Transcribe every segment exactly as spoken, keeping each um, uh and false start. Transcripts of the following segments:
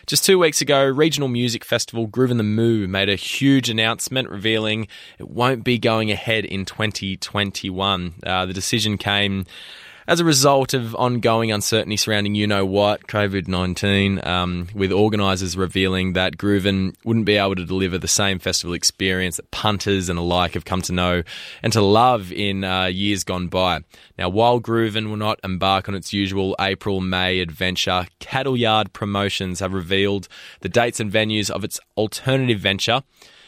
Just two weeks ago, regional music festival Groove in the Moo made a huge announcement revealing it won't be going ahead in twenty twenty-one. Uh, the decision came as a result of ongoing uncertainty surrounding you-know-what, COVID nineteen, um, with organisers revealing that Grooven wouldn't be able to deliver the same festival experience that punters and alike have come to know and to love in uh, years gone by. Now, while Grooven will not embark on its usual April-May adventure, Cattle Yard Promotions have revealed the dates and venues of its alternative venture,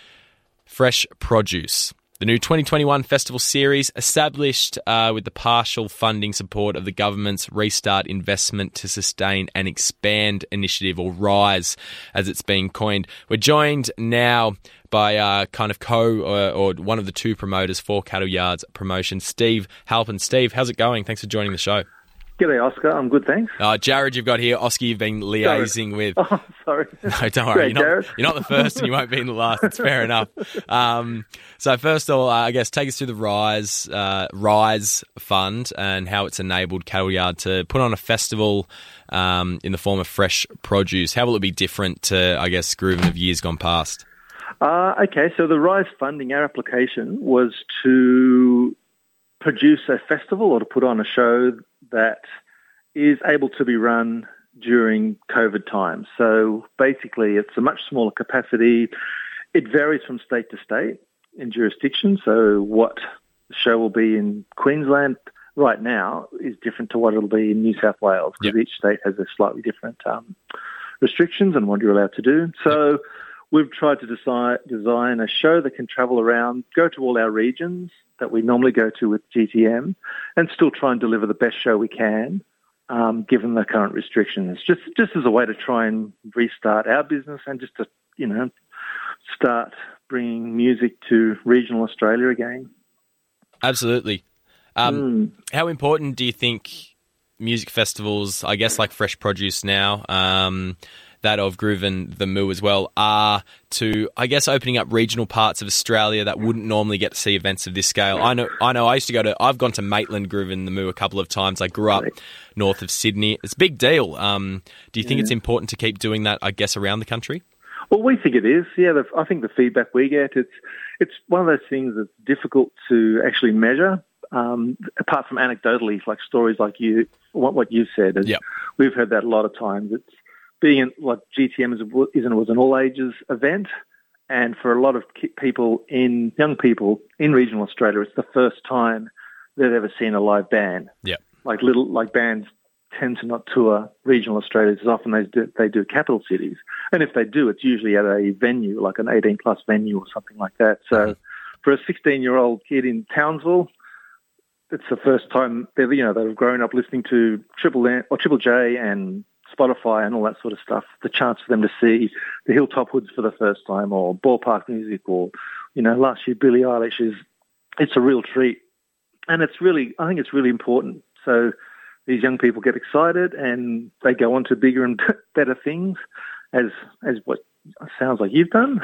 Fresh Produce. The new twenty twenty-one festival series, established uh, with the partial funding support of the government's Restart Investment to Sustain and Expand initiative, or RISE, as it's being coined. We're joined now by uh, kind of co or, or one of the two promoters for Cattle Yards Promotion, Steve Halpin. Steve, how's it going? Thanks for joining the show. G'day, Oscar. I'm good, thanks. Uh, Jared, you've got here. Oscar, you've been liaising sorry. with. Oh, sorry. No, don't worry. Great, you're, not, Jared. you're not the first and you won't be in the last. It's fair enough. Um, so first of all, uh, I guess take us through the Rise uh, Rise Fund and how it's enabled Cattle Yard to put on a festival um, in the form of fresh produce. How will it be different to, I guess, Grooven of years gone past? Uh, okay, so the RISE funding, our application was to produce a festival or to put on a show that is able to be run during COVID times. So basically, it's a much smaller capacity. It varies from state to state in jurisdiction. So what the show will be in Queensland right now is different to what it'll be in New South Wales, because yep. each state has a slightly different um, restrictions on what you're allowed to do. So yep. we've tried to decide, design a show that can travel around, go to all our regions that we normally go to with G T M, and still try and deliver the best show we can, um, given the current restrictions. Just just as a way to try and restart our business and just to, you know, start bringing music to regional Australia again. Absolutely. Um, mm. How important do you think music festivals, I guess like Fresh Produce now, um, that of Grooven the Moo as well, are to, I guess, opening up regional parts of Australia that wouldn't normally get to see events of this scale? I know I know I used to go to, I've gone to Maitland Grooven the Moo a couple of times. I grew up north of Sydney. It's a big deal. Um, do you think yeah. it's important to keep doing that, I guess, around the country? Well, we think it is. Yeah, the, I think the feedback we get, it's it's one of those things that's difficult to actually measure, um, apart from anecdotally, like stories like you, what, what you said. Yep. We've heard that a lot of times. It's being in, like G T M is, is was an all-ages event, and for a lot of people, in young people in regional Australia, it's the first time they've ever seen a live band. Yeah, like little like bands tend to not tour regional Australia as often as they do, they do capital cities, and if they do, it's usually at a venue like an eighteen plus venue or something like that. So, mm-hmm. for a sixteen-year-old kid in Townsville, it's the first time they've you know they've grown up listening to Triple N or Triple J and Spotify and all that sort of stuff, the chance for them to see the Hilltop Hoods for the first time, or Ballpark Music, or, you know, last year Billie Eilish, is, it's a real treat. And it's really, I think it's really important. So these young people get excited and they go on to bigger and better things, as as what sounds like you've done.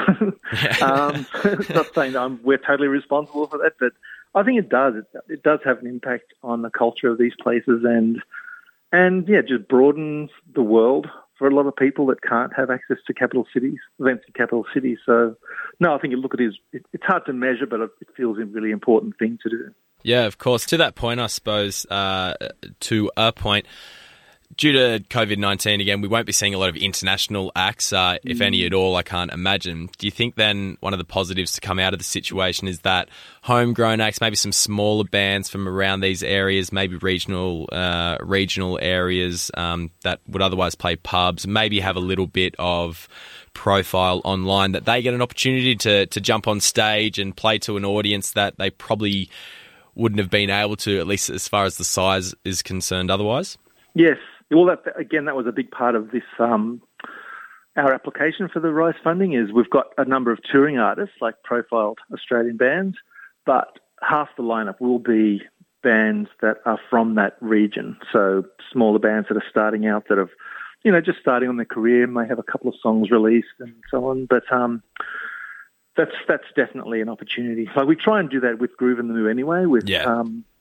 um, not saying that I'm, we're totally responsible for that, but I think it does. It, it does have an impact on the culture of these places, and And, yeah, just broadens the world for a lot of people that can't have access to capital cities, events in capital cities. So, no, I think you look at it as, it, it's hard to measure, but it feels a really important thing to do. Yeah, of course. To that point, I suppose, uh, to a point, due to COVID nineteen, again, we won't be seeing a lot of international acts, uh, if mm. any at all, I can't imagine. Do you think then one of the positives to come out of the situation is that homegrown acts, maybe some smaller bands from around these areas, maybe regional uh, regional areas um, that would otherwise play pubs, maybe have a little bit of profile online, that they get an opportunity to, to jump on stage and play to an audience that they probably wouldn't have been able to, at least as far as the size is concerned otherwise? Yes. Well, that, again, that was a big part of this. Um, our application for the RISE funding is we've got a number of touring artists, like profiled Australian bands, but half the lineup will be bands that are from that region. So smaller bands that are starting out, that have, you know, just starting on their career, may have a couple of songs released and so on. But um, that's that's definitely an opportunity. Like we try and do that with Groove in the Moo anyway, with yeah. um,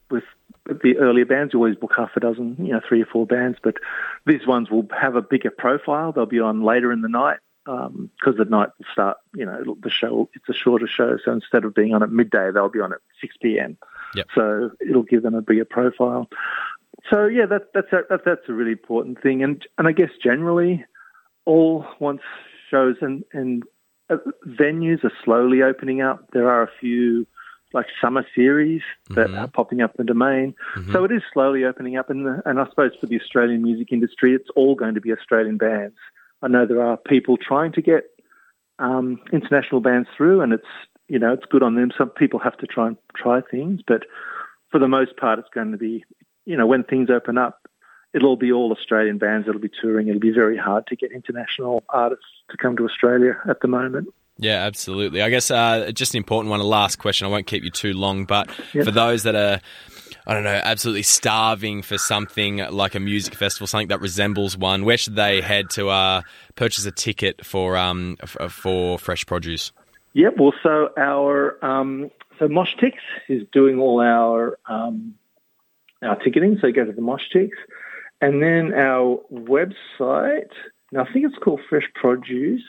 with the earlier bands. You always book half a dozen, you know, three or four bands, but these ones will have a bigger profile. They'll be on later in the night because um, the night will start, you know, the show, it's a shorter show. So instead of being on at midday, they'll be on at six p.m. Yep. So it'll give them a bigger profile. So, yeah, that, that's, a, that, that's a really important thing. And, and I guess generally all once shows and, and uh, venues are slowly opening up. There are a few like summer series that mm-hmm. are popping up in the Domain. Mm-hmm. So it is slowly opening up. And, the, and I suppose for the Australian music industry, it's all going to be Australian bands. I know there are people trying to get um, international bands through, and it's, you know, it's good on them. Some people have to try and try things, but for the most part, it's going to be, you know, when things open up, it'll be all Australian bands that'll be touring. It'll be very hard to get international artists to come to Australia at the moment. Yeah, absolutely. I guess uh, just an important one, a last question. I won't keep you too long, but yep. for those that are, I don't know, absolutely starving for something like a music festival, something that resembles one, where should they head to uh, purchase a ticket for um, f- for Fresh Produce? Yep. Well, so our um, so Moshtix is doing all our um, our ticketing. So you go to the Moshtix, and then our website. Now I think it's called Fresh Produce.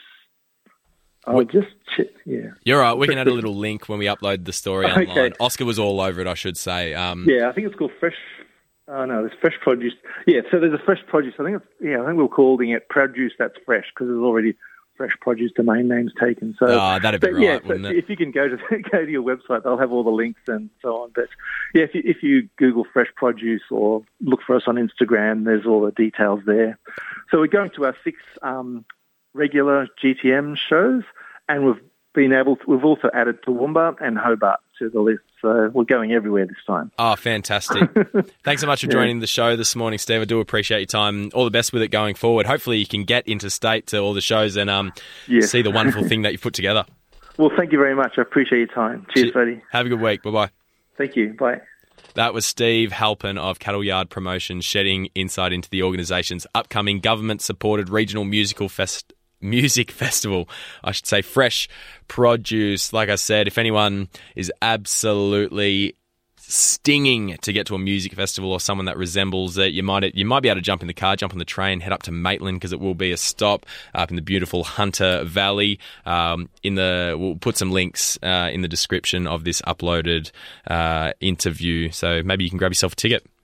I'll just check, yeah. You're right. We can add a little link when we upload the story online. Okay. Oscar was all over it, I should say. Um, yeah, I think it's called Fresh. Oh no, there's Fresh Produce. Yeah, so there's a Fresh Produce. I think it's yeah. I think we're calling it Produce That's Fresh because there's already Fresh Produce domain names taken. So oh, that'd be but, right, yeah, wouldn't so it? If you can go to go to your website, they'll have all the links and so on. But yeah, if you, if you Google Fresh Produce or look for us on Instagram, there's all the details there. So we're going to our six um, regular G T M shows, and we've been able to, we've also added Toowoomba and Hobart to the list. So we're going everywhere this time. Oh, fantastic. Thanks so much for joining yeah. the show this morning, Steve. I do appreciate your time. All the best with it going forward. Hopefully you can get interstate to all the shows and um, yes. see the wonderful thing that you've put together. Well, thank you very much. I appreciate your time. Cheers, che- buddy. Have a good week. Bye-bye. Thank you. Bye. That was Steve Halpin of Cattle Yard Promotions shedding insight into the organisation's upcoming government-supported regional musical fest. Music festival, I should say. Fresh Produce. Like I said, if anyone is absolutely stinging to get to a music festival or someone that resembles it, you might you might be able to jump in the car, jump on the train, head up to Maitland because it will be a stop up in the beautiful Hunter Valley. Um, in the we'll put some links uh, in the description of this uploaded uh, interview, so maybe you can grab yourself a ticket.